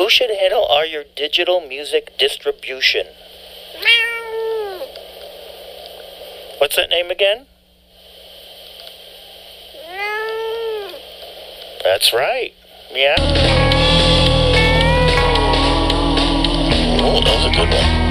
Who should handle all your digital music distribution? What's that name again? That's right. Yeah. Oh, that was a good one.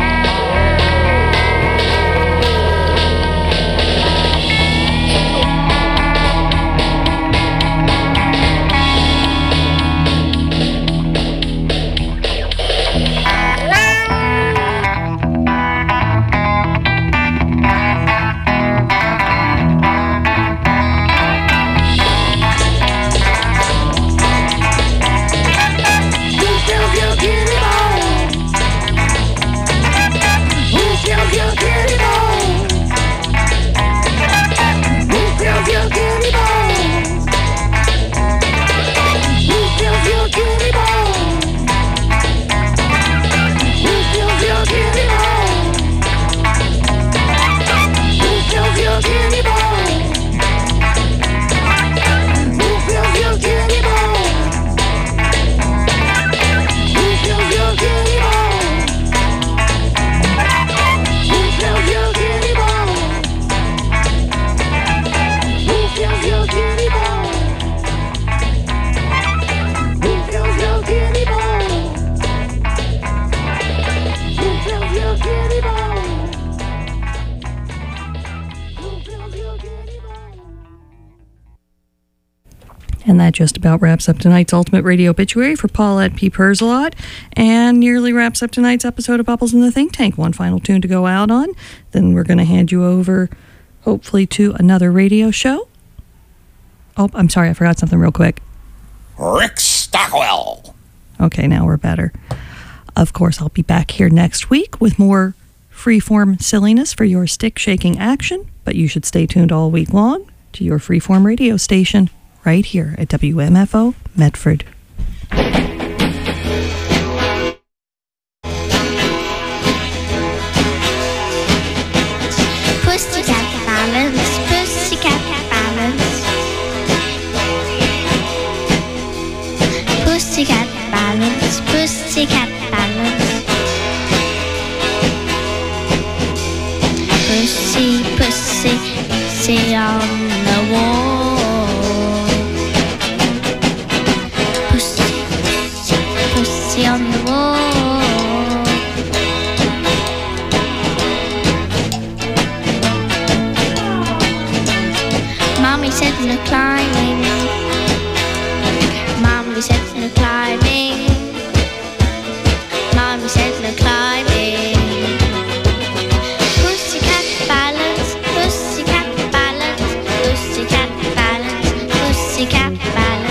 And that just about wraps up tonight's Ultimate Radio Obituary for Paulette P. Perzelot, and nearly wraps up tonight's episode of Bubbles in the Think Tank. One final tune to go out on, then we're going to hand you over, hopefully, to another radio show. Oh, I'm sorry, I forgot something real quick. Rick Stockwell. Okay, now we're better. Of course, I'll be back here next week with more freeform silliness for your stick-shaking action, but you should stay tuned all week long to your freeform radio station right here at WMFO Medford. Pussycat balance, pussycat balance. Pussycat balance, pussycat balance. Pussy, pussy, sit on the wall. On the wall, Mommy said no climbing. Mommy said no climbing. Mommy said no climbing. Pussycat balance, pussycat balance, pussycat balance, pussycat balance.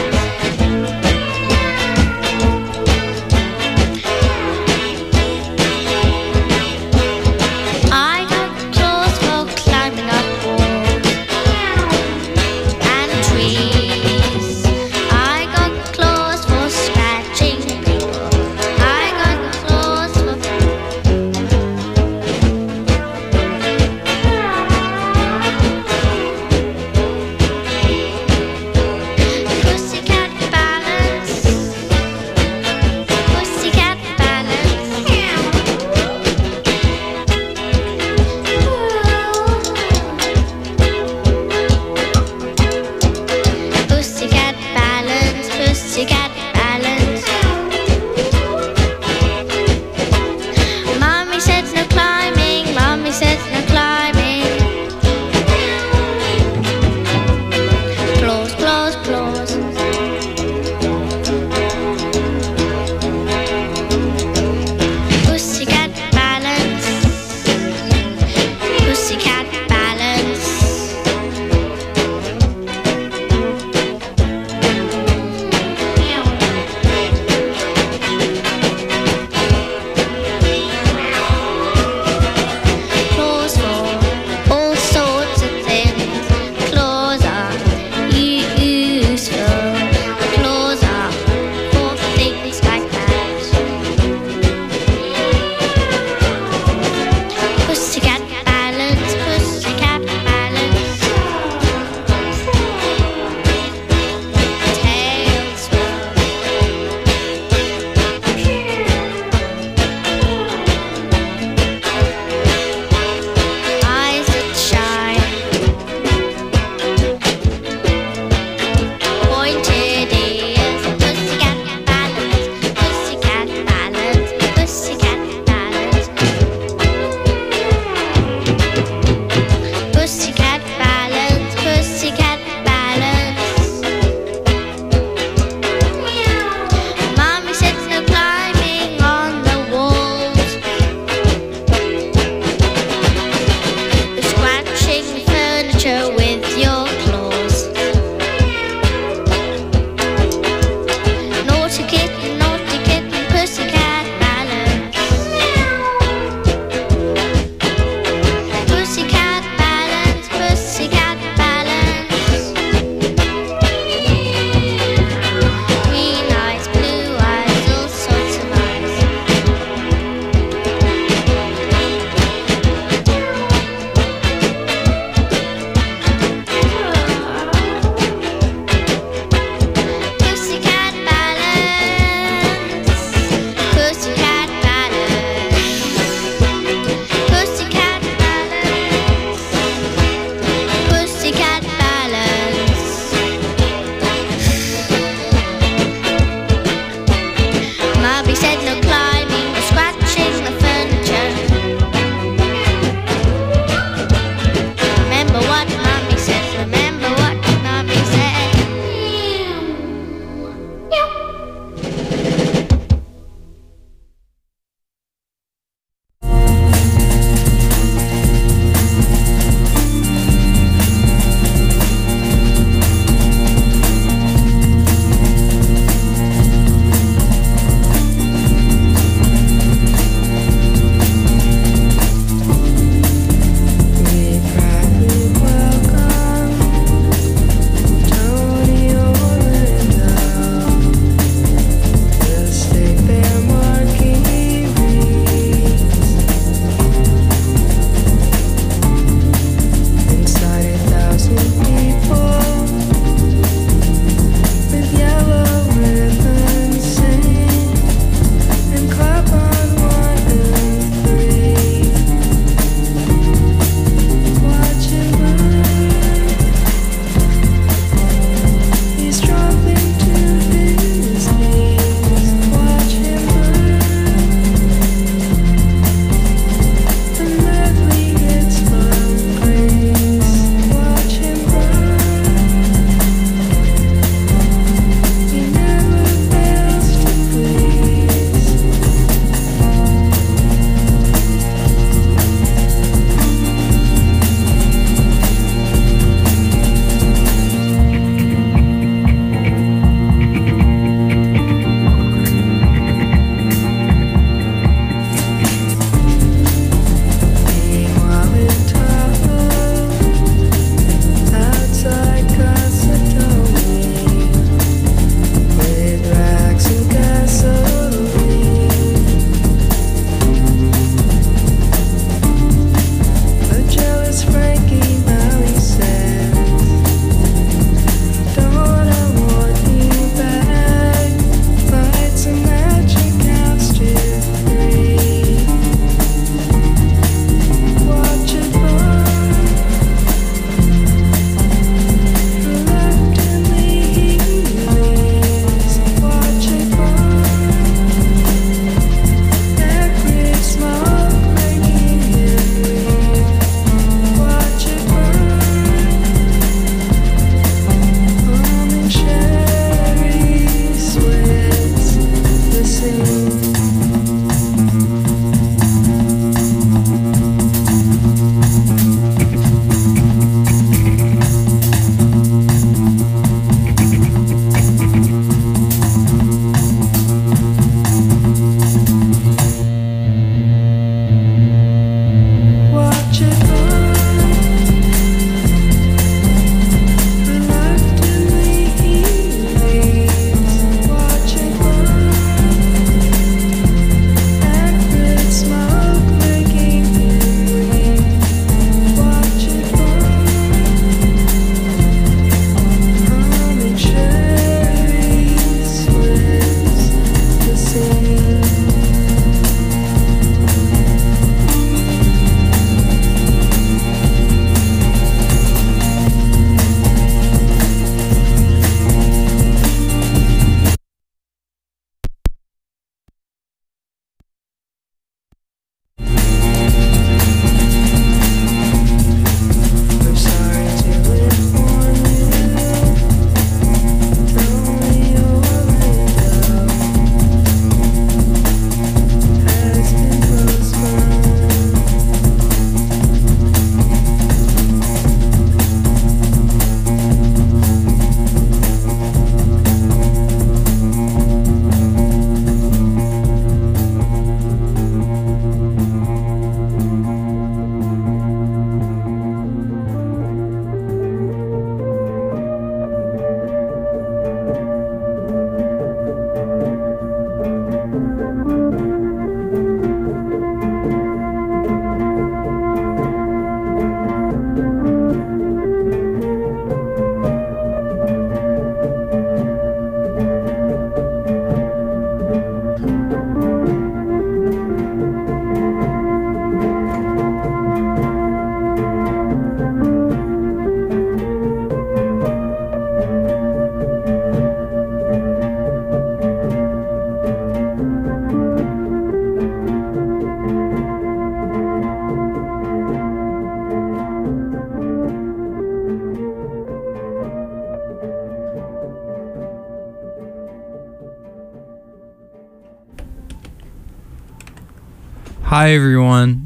Hi everyone.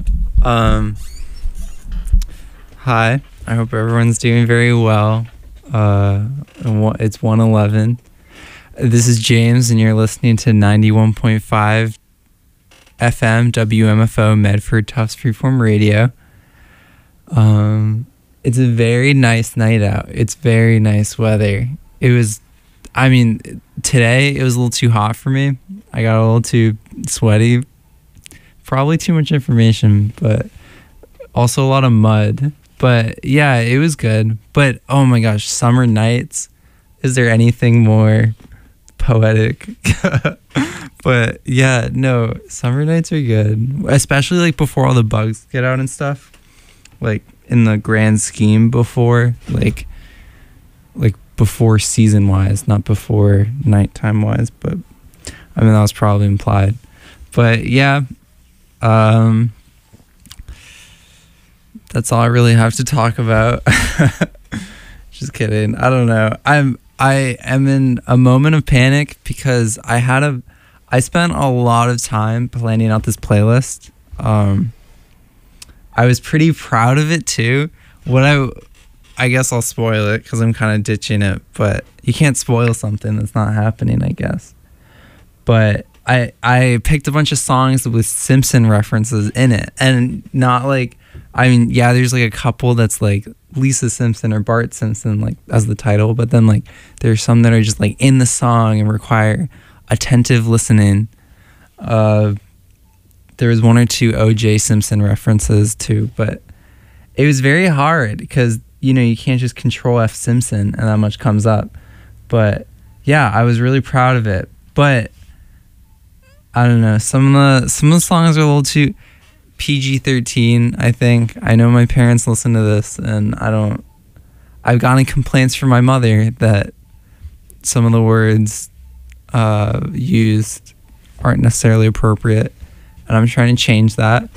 Hi. I hope everyone's doing very well. It's 1:11. This is James, and you're listening to 91.5 FM WMFO Medford Tufts Freeform Radio. It's a very nice night out. It's very nice weather. Today it was a little too hot for me. I got a little too sweaty. Probably too much information, but also a lot of mud. But yeah, it was good. But oh my gosh, summer nights. Is there anything more poetic? But yeah, no, summer nights are good. Especially like before all the bugs get out and stuff. Like in the grand scheme before, like before season wise, not before nighttime wise, but I mean that was probably implied. But yeah, that's all I really have to talk about. Just kidding. I don't know. I am in a moment of panic because I spent a lot of time planning out this playlist. I was pretty proud of it too. I guess I'll spoil it because I'm kind of ditching it, but you can't spoil something that's not happening, I guess. But I picked a bunch of songs with Simpson references in it, and not like, I mean, yeah, there's like a couple that's like Lisa Simpson or Bart Simpson like as the title, but then like there's some that are just like in the song and require attentive listening. There was one or two O.J. Simpson references too, but it was very hard because, you know, you can't just control F Simpson and that much comes up. But yeah, I was really proud of it. But I don't know, some of the songs are a little too PG-13, I think. I know my parents listen to this, and I've gotten complaints from my mother that some of the words used aren't necessarily appropriate, and I'm trying to change that.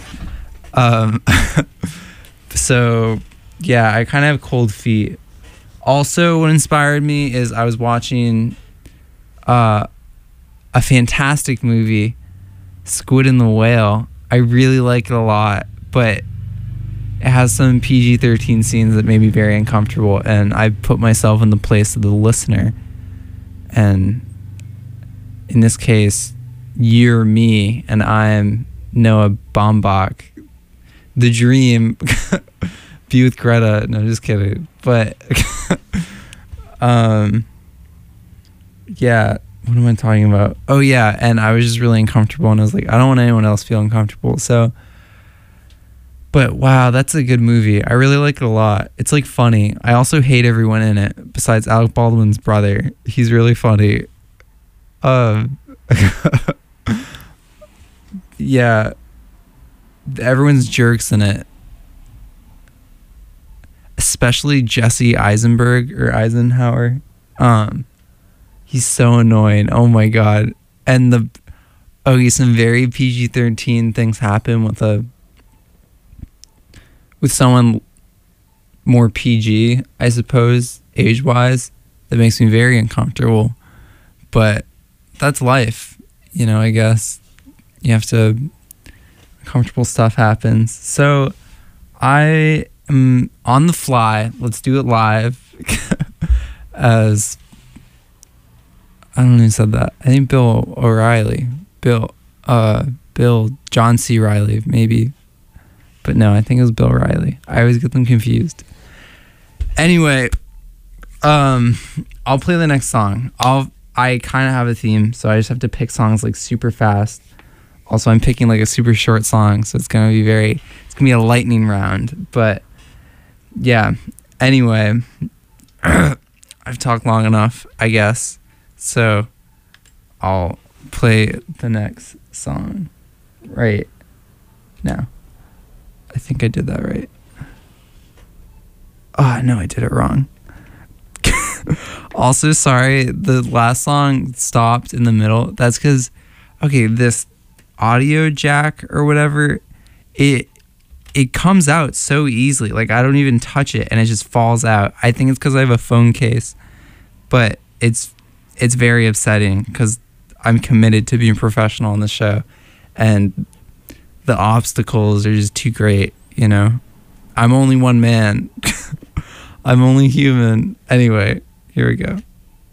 So yeah, I kind of have cold feet. Also, what inspired me is I was watching a fantastic movie, Squid and the Whale. I really like it a lot, but it has some PG-13 scenes that made me very uncomfortable, and I put myself in the place of the listener. And in this case, you're me, and I'm Noah Baumbach. The dream. Be with Greta. No, just kidding. But yeah, what am I talking about? Oh yeah, and I was just really uncomfortable, and I was like, I don't want anyone else feel uncomfortable. So, but wow, that's a good movie. I really like it a lot. It's like funny. I also hate everyone in it besides Alec Baldwin's brother. He's really funny. Yeah, everyone's jerks in it. Especially Jesse Eisenberg or Eisenhower. He's so annoying. Oh my god. And some very PG-13 things happen with someone more PG, I suppose, age-wise. That makes me very uncomfortable. But that's life, you know, I guess. You have to, uncomfortable stuff happens. So I am on the fly. Let's do it live. As I don't know who said that. I think Bill O'Reilly. Bill John C. Reilly, maybe. But no, I think it was Bill O'Reilly. I always get them confused. Anyway, I'll play the next song. I kind of have a theme, so I just have to pick songs like super fast. Also, I'm picking like a super short song, so it's gonna be a lightning round. But yeah, anyway, I've talked long enough, I guess. So I'll play the next song right now. I think I did that right. Oh, no, I did it wrong. Also, sorry, the last song stopped in the middle. That's because, okay, this audio jack or whatever, it comes out so easily. Like, I don't even touch it, and it just falls out. I think it's because I have a phone case, but it's very upsetting because I'm committed to being professional on the show, and the obstacles are just too great, you know? I'm only one man. I'm only human. Anyway, here we go.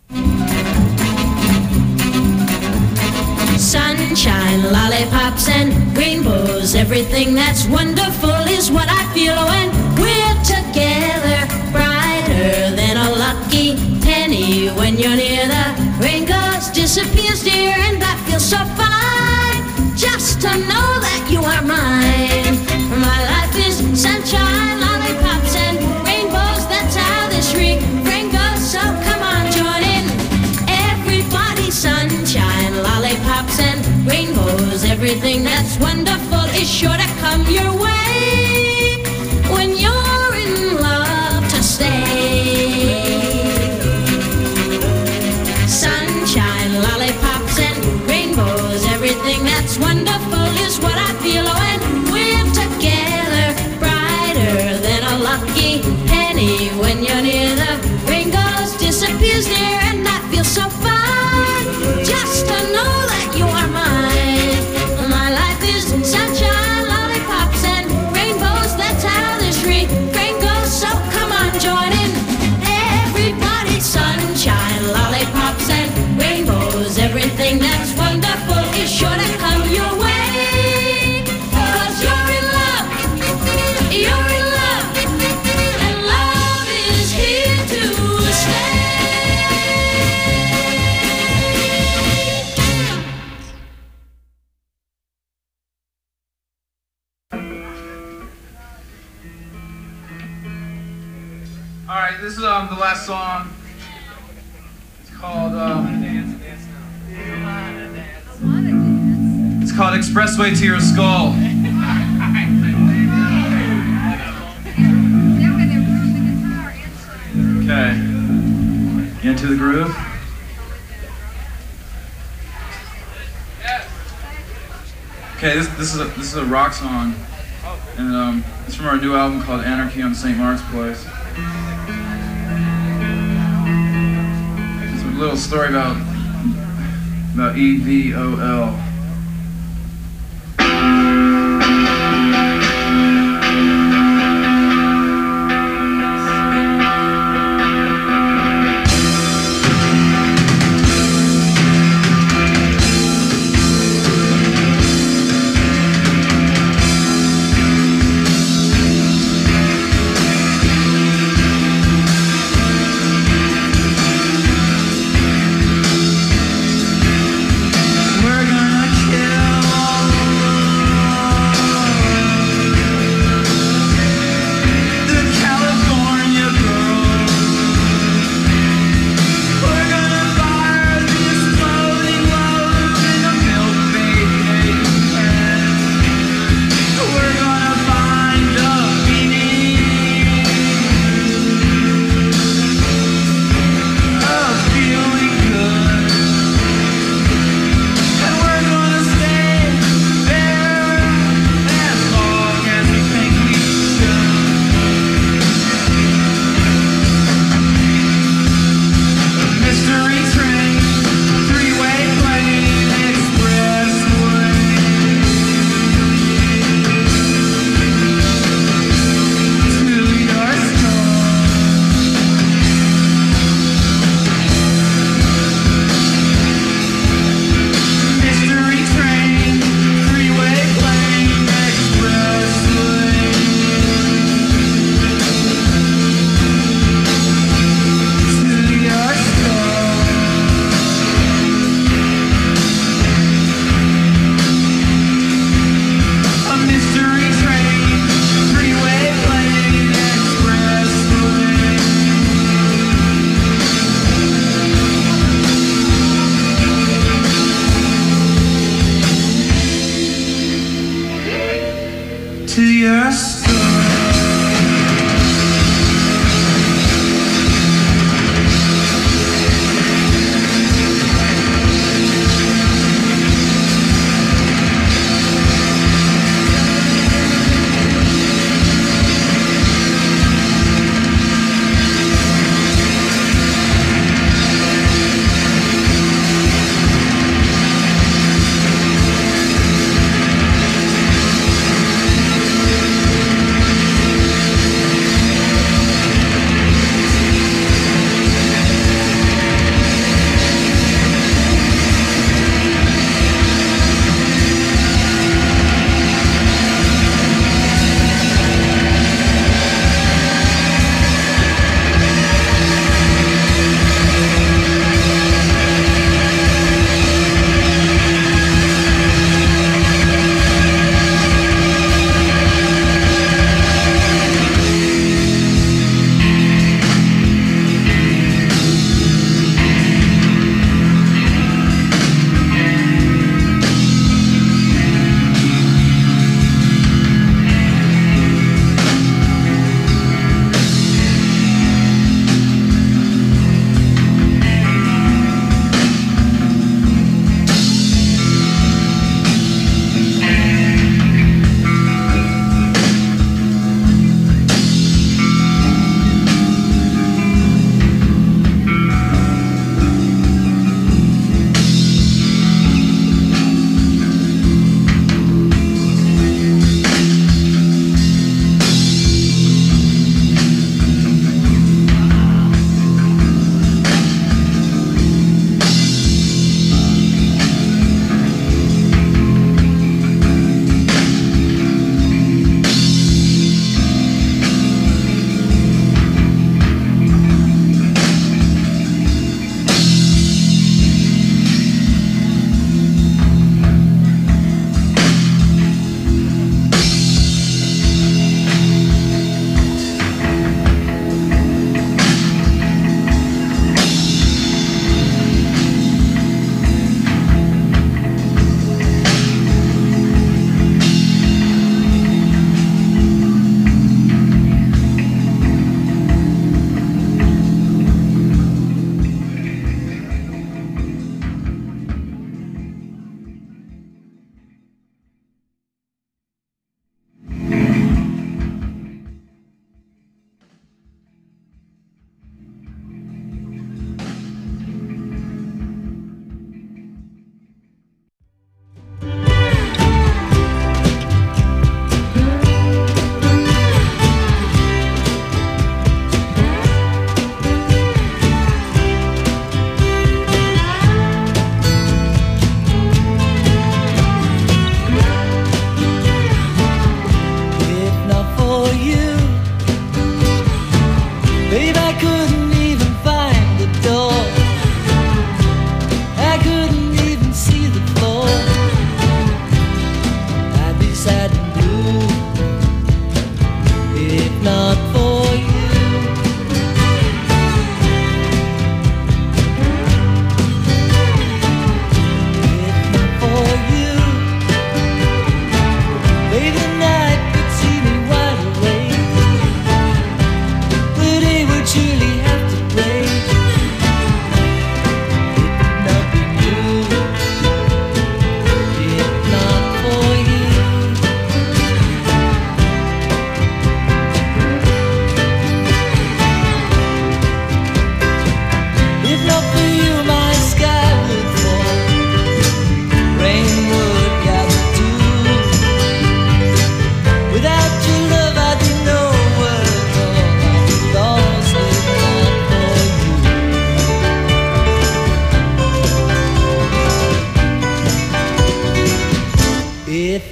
Sunshine, lollipops, and rainbows. Everything that's wonderful is what I feel when we're together. Brighter than a lucky penny when you're near. The rain goes, disappears, dear, and I feel so fine just to know that you are mine. My life is sunshine, lollipops, and rainbows. That's how this refrain goes. So come on, join in. Everybody, sunshine, lollipops, and rainbows. Everything that's wonderful is sure to come your way when you're in love to stay. Sunshine, lollipops, and rainbows. Everything that's wonderful is what I feel when we're together. Brighter than a lucky penny when you're near. The rain goes, disappears, dear, and I feel so fine just to know that you are mine. My life is sunshine, lollipops, and rainbows. That's how this refrain goes. So come on, join in. Everybody, sunshine, lollipops, and rainbows. Everything that's wonderful is sure to come your way. 'Cause you're in love, you're in love, and love is here to stay. All right, this is the last song. It's called Expressway to Your Skull. Okay. Into the groove. Okay, this is a rock song, and it's from our new album called Anarchy on St. Mark's Place. It's a little story about EVOL. We're gonna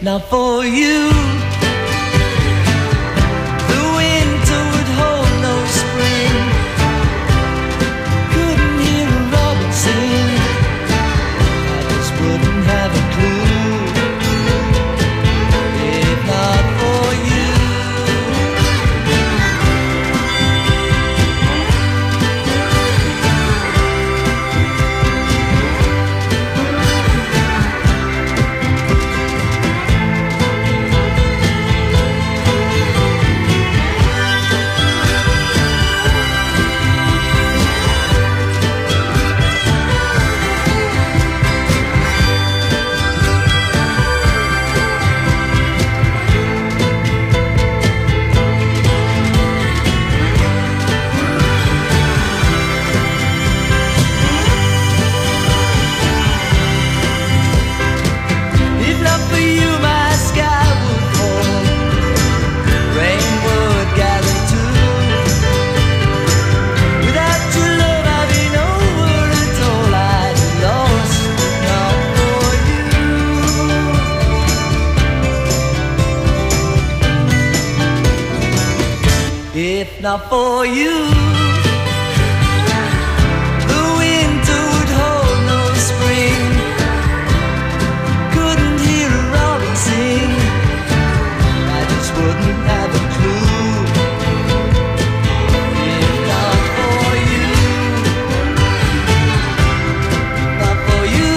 not for you, the winter would hold no spring. Couldn't hear a robin sing, I just wouldn't have a clue, if not for you. If not for you, the winter would hold no spring. Couldn't hear a robin sing, I just wouldn't have a clue. If not for you, not for you.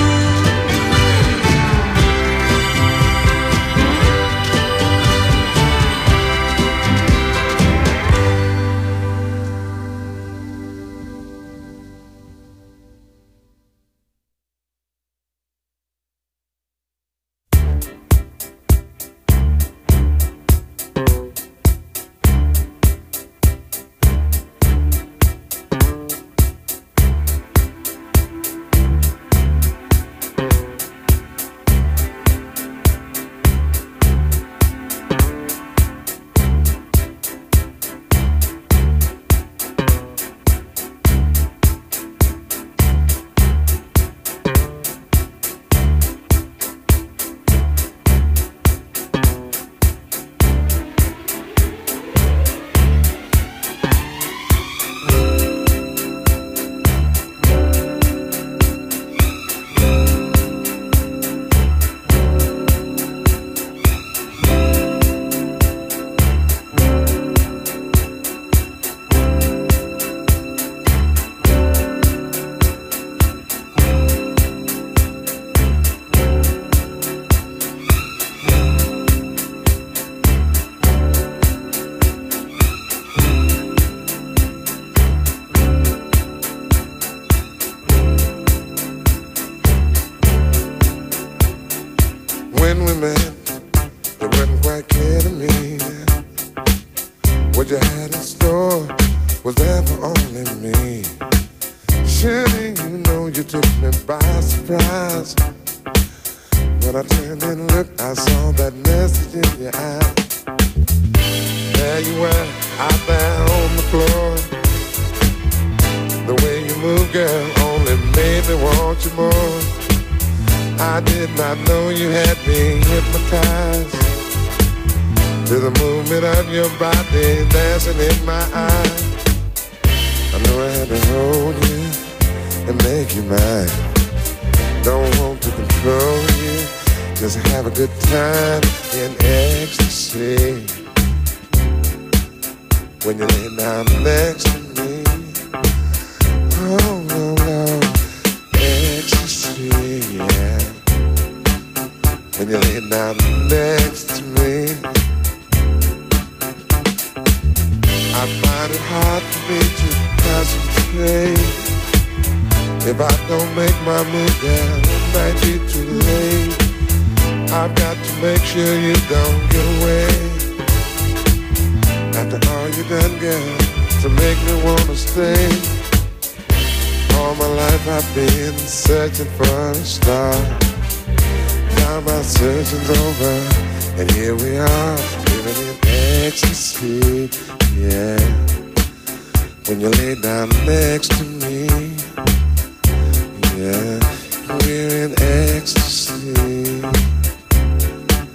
When we met, it wasn't quite clear to me what you had in store was there for only me. Surely you know you took me by surprise. When I turned and looked, I saw that message in your eye. There you were, out there on the floor. The way you move, girl, only made me want you more. I did not know you had me hypnotized to the movement of your body dancing in my eyes. I knew I had to hold you and make you mine. Don't want to control you, just have a good time in ecstasy. When you lay down next to me, oh, oh, oh, ecstasy, yeah. When you lay down next to me, I find it hard for me to concentrate. If I don't make my move, girl, it might be too late. I've got to make sure you don't get away. After all you done, girl, to make me wanna stay. All my life I've been searching for a star. Now my searching's over, and here we are, living in ecstasy, yeah. When you lay down next to me, yeah, we're in ecstasy.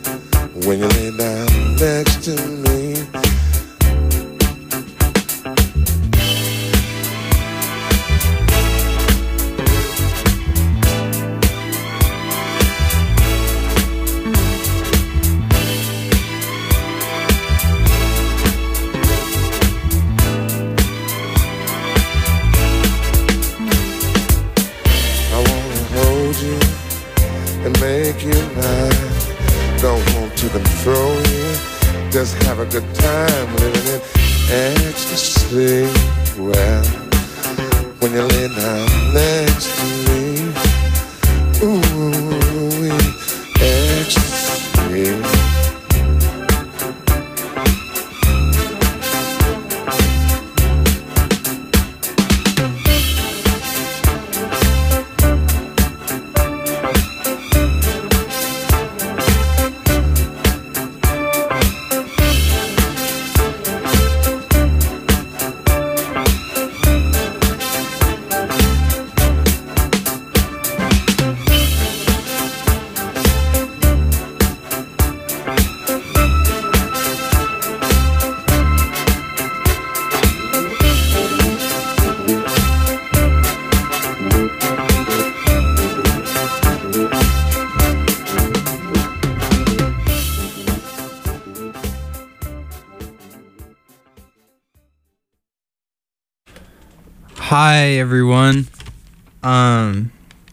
you and make you mine. Don't want to control you, just have a good time living in ecstasy. Well, when you lay down next to me, ooh, ecstasy. Hi everyone. Hi.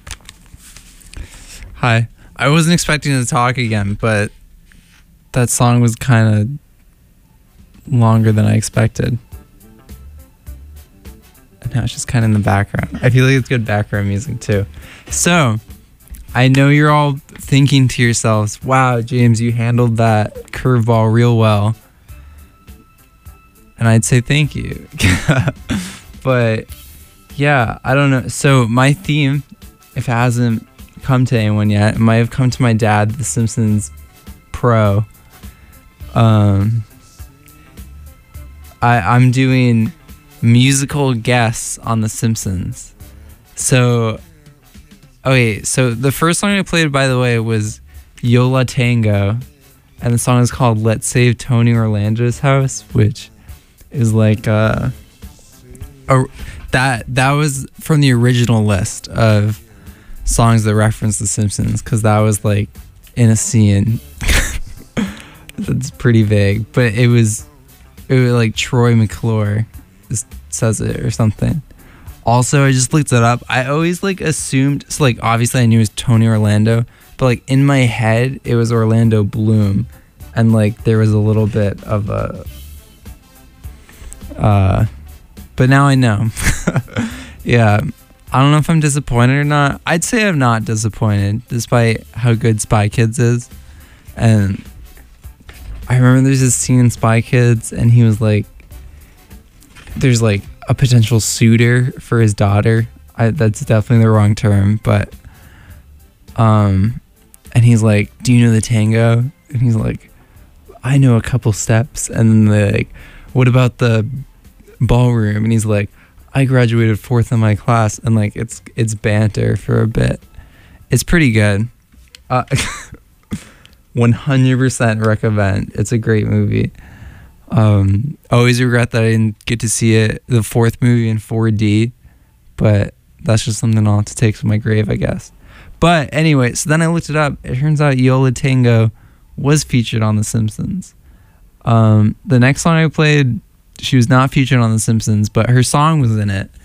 I wasn't expecting to talk again, but that song was kind of longer than I expected. And now it's just kind of in the background. I feel like it's good background music too. So, I know you're all thinking to yourselves, wow, James, you handled that curveball real well. And I'd say thank you. But yeah, I don't know. So my theme, if it hasn't come to anyone yet, it might have come to my dad, The Simpsons Pro. I'm doing musical guests on The Simpsons. So, okay, so the first song I played, by the way, was Yo La Tengo, and the song is called Let's Save Tony Orlando's House, which is like that was from the original list of songs that reference The Simpsons, because that was like in a scene. That's pretty vague, but it was like Troy McClure says it or something. Also, I just looked it up. I always like assumed, so like obviously I knew it was Tony Orlando, but like in my head it was Orlando Bloom, and like there was a little bit of a but now I know. Yeah, I don't know if I'm disappointed or not. I'd say I'm not disappointed, despite how good Spy Kids is. And I remember there's this scene in Spy Kids, and he was like, there's like a potential suitor for his daughter. That's definitely the wrong term, but and he's like, do you know the tango? And he's like, I know a couple steps. And then they're like, what about the ballroom? And he's like, I graduated 4th in my class. And like it's banter for a bit. It's pretty good. 100% recommend. It's a great movie. Always regret that I didn't get to see it, the 4th movie in 4D, but that's just something I'll have to take to my grave, I guess. But anyway, so then I looked it up. It turns out Yo La Tengo was featured on The Simpsons. The next song I played, she was not featured on The Simpsons, but her song was in it.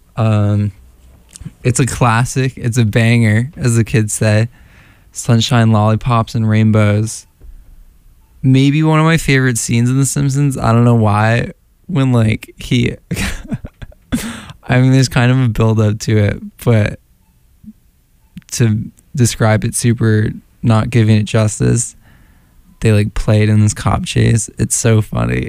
It's a classic. It's a banger, as the kids say. Sunshine, Lollipops, and Rainbows. Maybe one of my favorite scenes in The Simpsons. I don't know why. When like he... I mean, there's kind of a build up to it, but to describe it super not giving it justice, they like played in this cop chase. It's so funny.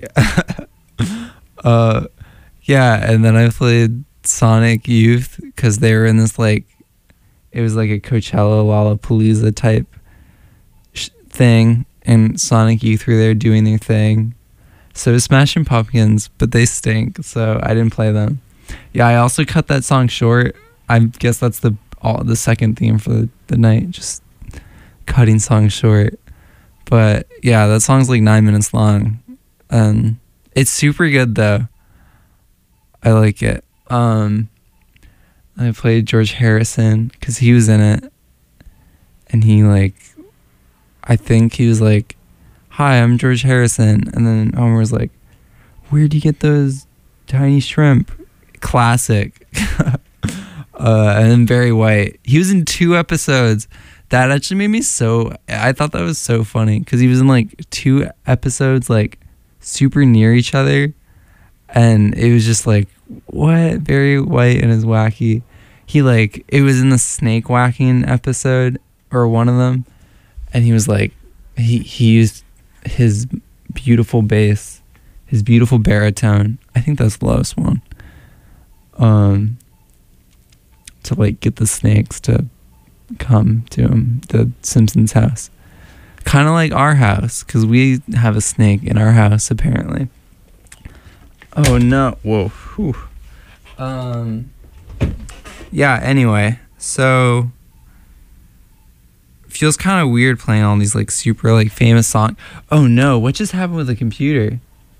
Yeah, and then I played Sonic Youth because they were in this like, it was like a Coachella Lollapalooza type thing, and Sonic Youth were there doing their thing. So it was Smashing Pumpkins, but they stink, so I didn't play them. Yeah, I also cut that song short. I guess that's the second theme for the night, just cutting songs short. But yeah, that song's like 9 minutes long, and it's super good though. I like it. I played George Harrison because he was in it, and he like, I think he was like, "Hi, I'm George Harrison," and then Homer was like, "Where'd you get those tiny shrimp?" Classic. and then Barry White. He was in 2 episodes. That actually made me I thought that was so funny because he was in like 2 episodes like super near each other, and it was just like, what? Barry White and his wacky. It was in the snake whacking episode or one of them, and he was like, he used his beautiful bass, his beautiful baritone. I think that's the lowest one. To like get the snakes to come to him, the Simpsons house. Kind of like our house, because we have a snake in our house, apparently. Oh, no. Whoa. Whew. Yeah, anyway. So, feels kind of weird playing all these, like, super, like, famous songs. Oh, no. What just happened with the computer?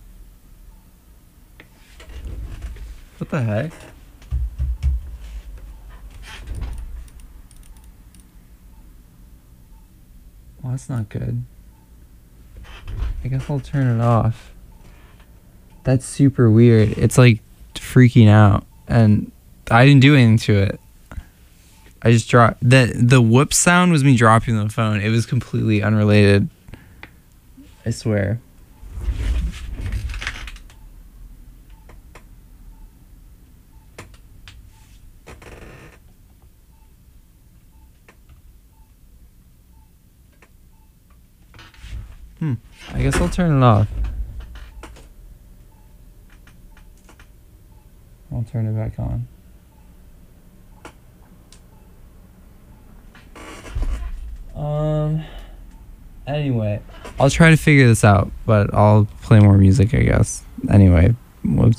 What the heck? Well, that's not good. I guess I'll turn it off. That's super weird. It's like freaking out, and I didn't do anything to it. I just dropped the whoop sound was me dropping the phone. It was completely unrelated. I swear. I guess I'll turn it off. I'll turn it back on. Anyway, I'll try to figure this out, but I'll play more music, I guess. Anyway, whoops.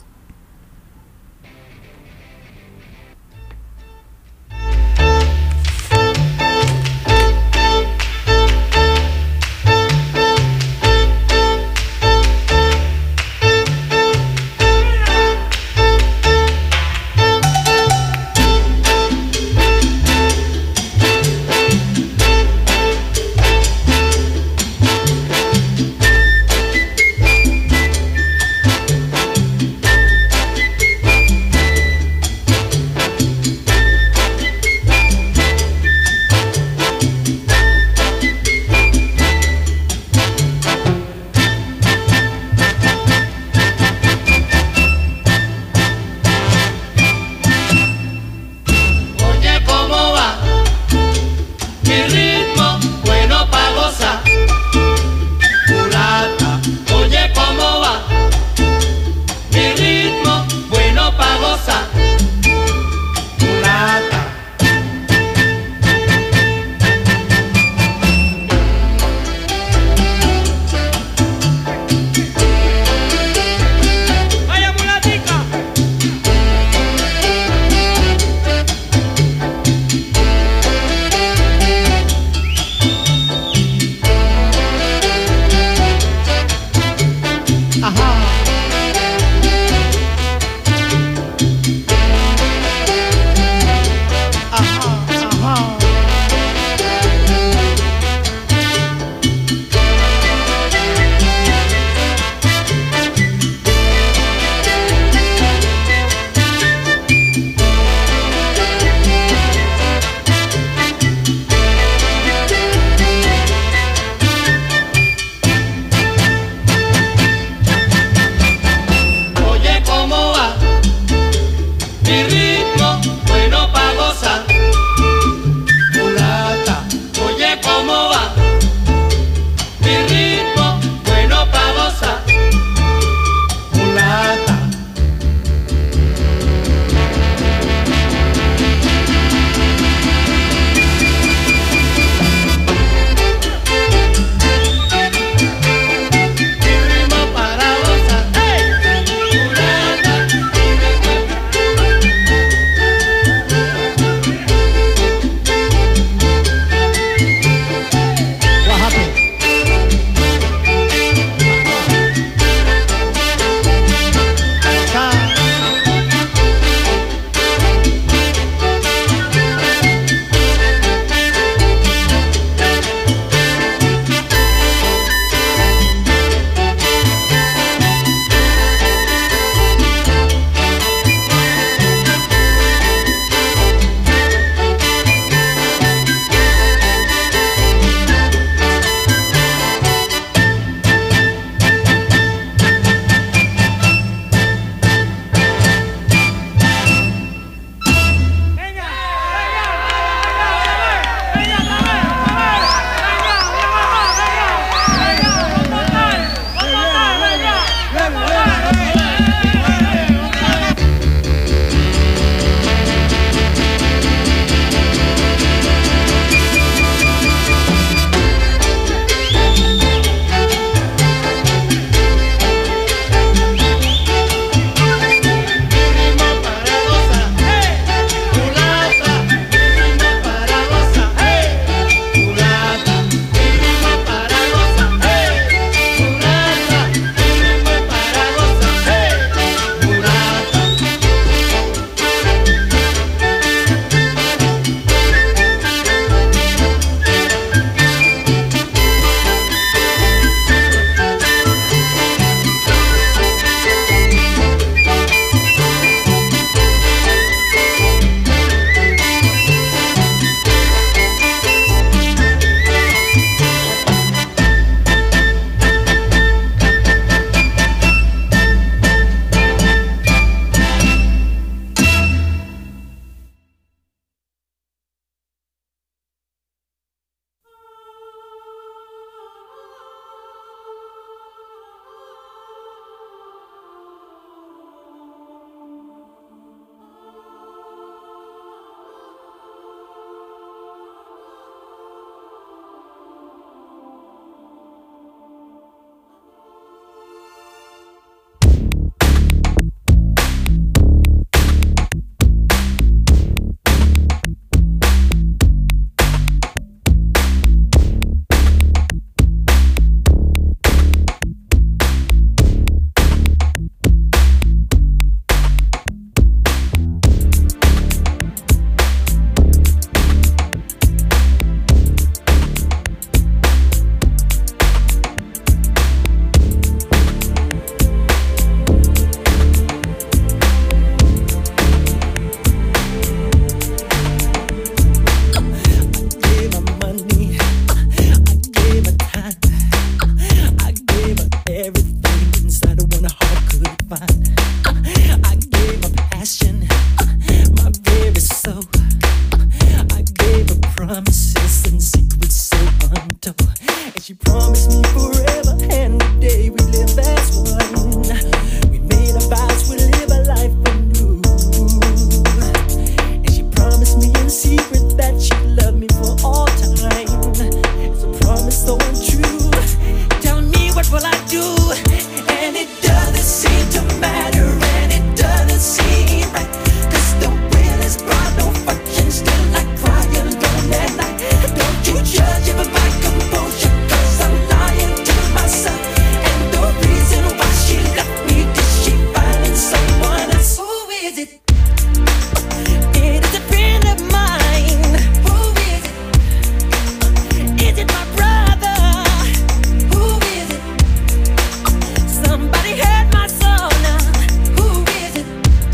she promised me forever, and the day we live as one. We made our vows, we live a life anew. And she promised me in secret that she'd love me for all time. It's a promise so untrue. Tell me, what will I do? And it doesn't seem to matter, and it doesn't seem right. 'Cause the will is brought no fortune, still I cry alone at night. Don't you judge it by my composure, 'cause I'm lying to myself. And the reason why she left me, did she find in someone else? Who is it? It is a friend of mine. Who is it? Is it my brother? Who is it? Somebody hurt my soul now. Who is it?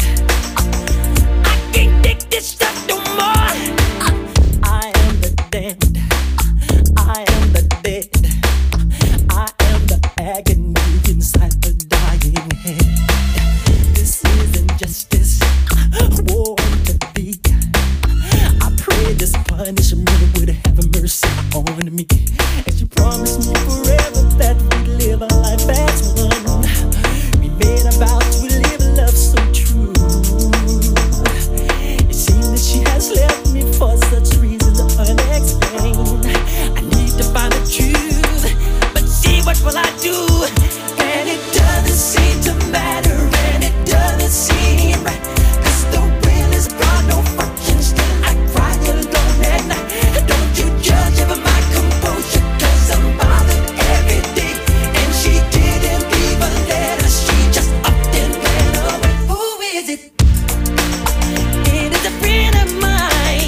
I can't take this stuff no more. I am the damned. I am the dead. I am the agony inside the dying head. This isn't justice. War to thee. I pray this punishment would have mercy on me. And she promised me forever that we'd live a life as one. We made a vow to live a love so true. It seems that she has left me for such reasons unexplained. I need to find the truth, but see, what will I do? And it doesn't seem to matter, and it doesn't seem right. 'Cause the will is brought no fortune, still I cry alone at night. Don't you judge it by my composure, 'cause I'm bothered every day. And she didn't leave a letter, she just upped and ran away. Who is it? It is a friend of mine.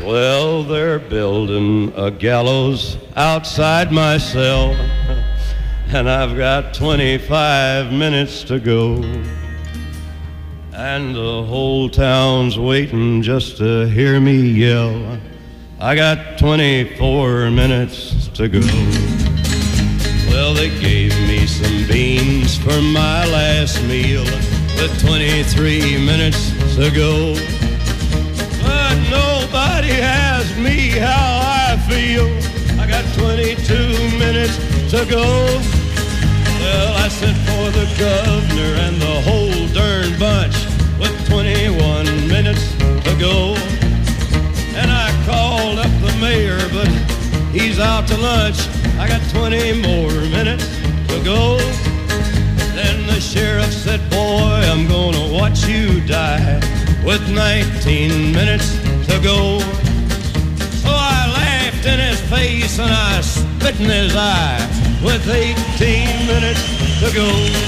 Well, they're building a gallows outside my cell, and I've got 25 minutes to go. And the whole town's waiting just to hear me yell. I got 24 minutes to go. Well, they gave me some beans for my last meal with 23 minutes to go. But nobody asked me how I feel. I got 22 minutes to go. Well, I sent for the governor and the whole darn bunch with 21 minutes to go. And I called up the mayor, but he's out to lunch. I got 20 more minutes to go. Then the sheriff said, boy, I'm gonna watch you die with 19 minutes to go. So I laughed in his face and I spit in his eye with 18 minutes to go.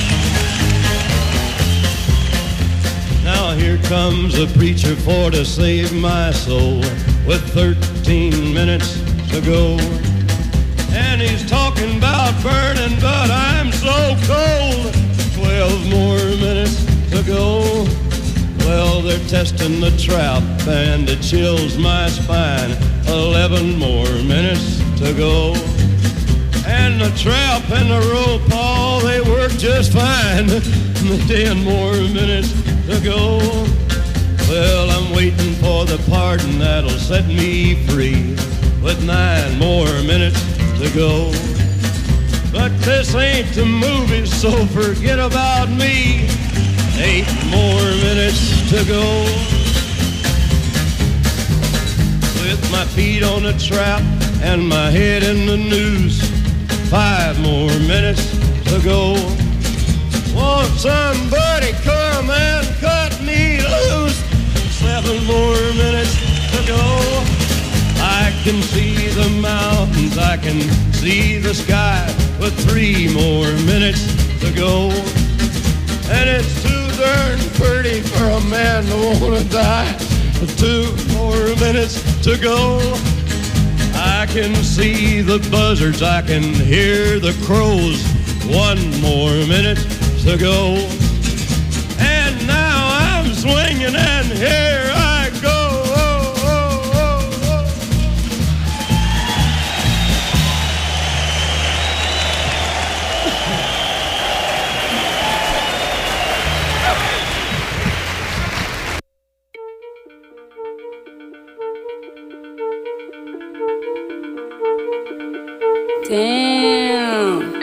Now here comes a preacher for to save my soul with 13 minutes to go. And he's talking about burning, but I'm so cold. 12 more minutes to go. Well, they're testing the trap and it chills my spine. 11 more minutes to go. And the trap and the rope, all they work just fine. 10 more minutes to go. Well, I'm waiting for the pardon that'll set me free with 9 more minutes to go. But this ain't the movies, so forget about me. 8 more minutes to go. With my feet on the trap and my head in the noose, 5 more minutes to go. Won't somebody come and cut me loose? 7 more minutes to go. I can see the mountains, I can see the sky with 3 more minutes to go. And it's too darn pretty for a man to wanna die. 2 more minutes to go. I can see the buzzards, I can hear the crows. 1 more minute to go. And now I'm swinging and here I go. Damn.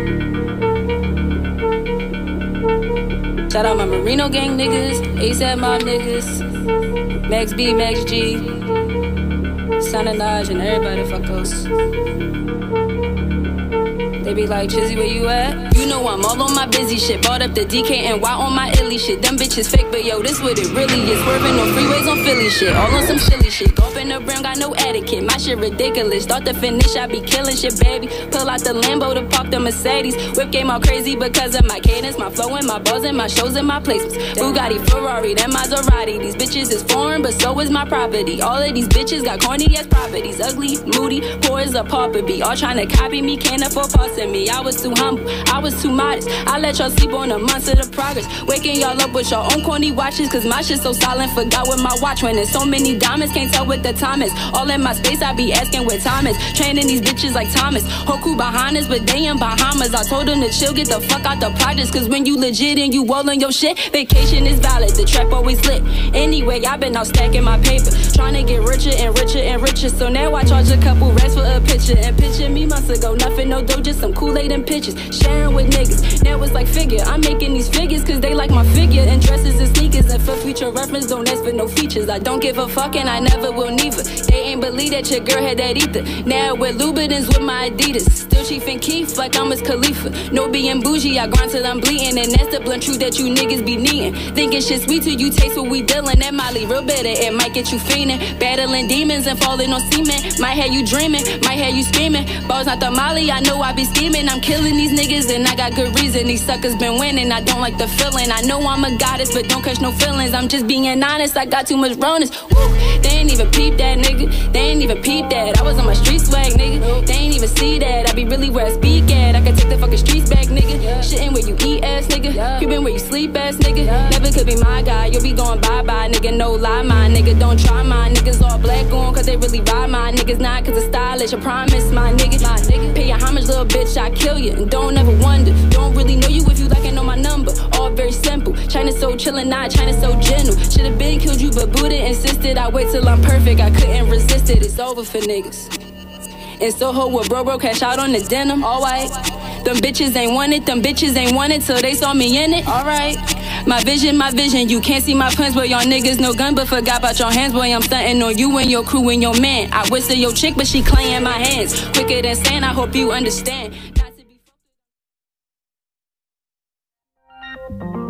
Shout out my Merino gang niggas, ASAP Mob niggas, Max B, Max G, Sana Naj, and everybody fuck us. They be like, Chizzy, where you at? You know I'm all on my busy shit. Bought up the DKNY on my illy shit. Them bitches fake, but yo, this what it really is. Swerving on freeways on Philly shit. All on some silly shit. Golf in the brown, got no etiquette. My shit ridiculous. Start to finish, I be killing shit, baby. Pull out the Lambo to park the Mercedes. Whip game all crazy because of my cadence, my flow and my bars and my shows and my placements. Bugatti, Ferrari, then Maserati. These bitches is foreign, but so is my property. All of these bitches got corny ass properties. Ugly, moody, poor as a pauper be. All trying to copy me, can't afford passing me. I was too humble, I was too modest. I let y'all sleep on a month of the progress. Waking y'all up with your own corny watches, cause my shit so silent, forgot what my watch when. There's so many diamonds, can't tell what the time is. All in my space, I be asking what time is. Training these bitches like Thomas. Whole crew behind us, but they in Bahamas. I told them to chill, get the fuck out the projects, cause when you legit and you all on your shit, vacation is valid, the trap always lit. Anyway, I been out stacking my paper, trying to get richer and richer and richer. So now I charge a couple racks for a picture. And picture me months ago, nothing, no dough, just some Kool-Aid and pictures. Sharing with niggas, now it's like figure. I'm making these figures cause they like my figure. And dresses and sneakers, and for future reference, don't ask for no features. I don't give a fuck and I never will neither. They ain't believe that your girl had that either. Now with Louboutins with my Adidas. Still Chief and Keef like I'm Wiz Khalifa. No being bougie, I grind till I'm bleeding. And that's the blunt truth that you niggas be needing. Thinking shit sweet till you taste what we dealing. That Molly real bitter, it might get you fiending. Battling demons and falling on semen. Might have you dreaming, might have you screaming. Balls not the Molly, I know I be scheming. I'm killing these niggas and I got good reason. These suckers been winning, I don't like the feeling. I know I'm a goddess, but don't catch no feeling. feelings. I'm just being honest, I got too much rawness. Woo. They ain't even peep that, nigga. They ain't even peep that. I was on my street swag, nigga. They ain't even see that. I be really where I speak at. I can take the fucking streets back, nigga. Shitting where you eat ass, nigga. Creeping where you sleep ass, nigga. Never could be my guy. You'll be going bye-bye, nigga. No lie, my nigga. Don't try my niggas all black on, cause they really ride my niggas. Not cause it's stylish, I promise, my nigga. My nigga. Pay your homage, little bitch, I kill you. And don't ever wonder. Don't really know you if you like and know my number. All very simple. China so chillin', not China so gentle. Should've been killed you, but Buddha insisted. I wait till I'm perfect, I couldn't resist it. It's over for niggas. In Soho with bro cash out on the denim, all white. Them bitches ain't want it, them bitches ain't want it till they saw me in it, alright. My vision, you can't see my plans, boy, y'all niggas no gun, but forgot about your hands, boy, I'm stunting on you and your crew and your man. I whistle your chick, but she claying my hands, quicker than sand, I hope you understand.